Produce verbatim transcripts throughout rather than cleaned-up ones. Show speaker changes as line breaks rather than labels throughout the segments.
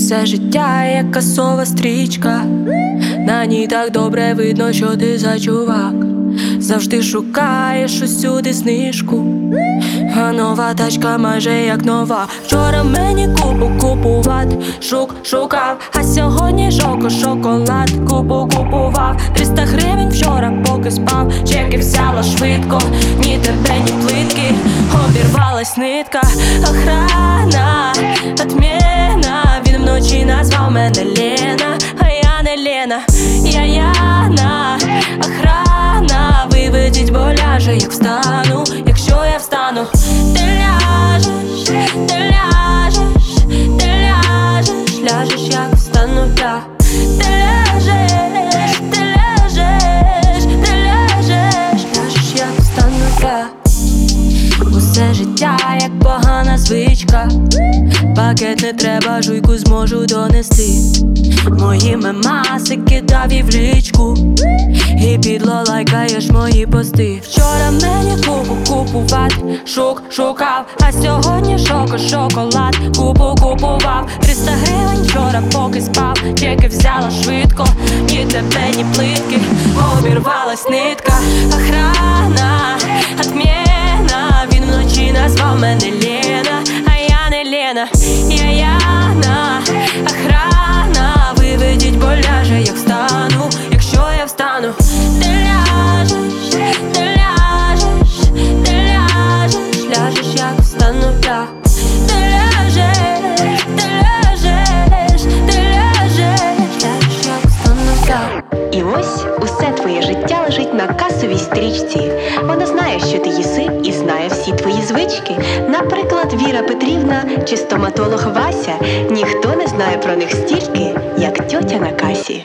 Усе життя як касова стрічка, на ній так добре видно, що ти за чувак. Завжди шукаєш усюди знижку, а нова тачка майже як нова. Вчора мені купу купувати, шук шукав, а сьогодні шоко шоколад купу купував. Триста гривень вчора поки спав, чеки взяла швидко, ні тебе, ні плитки, обірвалась нитка. Охрана, отмена, він вночі назвав мене Лена, а я не Лена, я Яна. Охрана, виведіть, бо ляже, як встану, якщо я встану. Ти ляжеш, ти ляжеш, ти ляжеш, ляжеш, як встану я. Ти ляжеш, ти ляжеш, ти ляжеш, ляжеш, як встану я. Усе життя як погана звичка, пакет не треба, жуйку зможу донести. Мої мемаси кидав і в лічку, і підло лайкаєш мої пости. Вчора мені купу купувати, шук шукав, а сьогодні шоко шоколад купу купував. Триста гривень вчора поки спав, чеки взяла швидко, ні тебе, ні плитки, обірвалась нитка. Охрана, отмена, він вночі назвав мене Лена, а я не Лена, я Яна. Охрана, виведіть, бо ляже, як встану, якщо я встану. Ти ляжеш, ти ляжеш, ти ляжеш, ляжеш, як встану я. Ти ляжеш, ти ляжеш, ти ляжеш, ляжеш, як встану я.
І ось усе твоє життя лежить на касовій стрічці. Вона знає, що ти їси, і знає всі твої звички. Наприклад, Віра Петрівна чи стоматолог Вася. Ніхто не знає про них стільки, як тьотя на касі.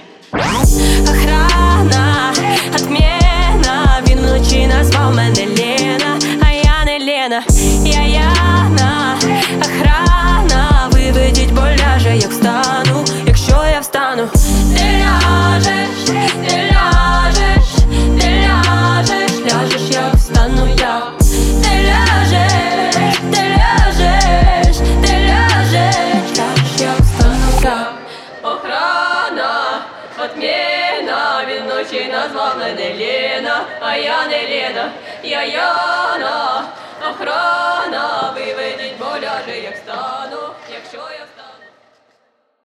Охрана, отмена, він вночі назвав мене Лена, а я не Лена, я Яна. Охрана, виведіть, бо ляже, як встану, якщо я встану. Ти ляжеш, ти ляжеш, ти ляжеш, ляжеш, як встану я. Ти ляжеш, ти ляжеш, ти ляжеш, ляжеш, як встану я. Охрана, отмена, він вночі назвав мене Лена, а я не Лена, я Яна. Охрана, виведіть, бо ляже, як стану.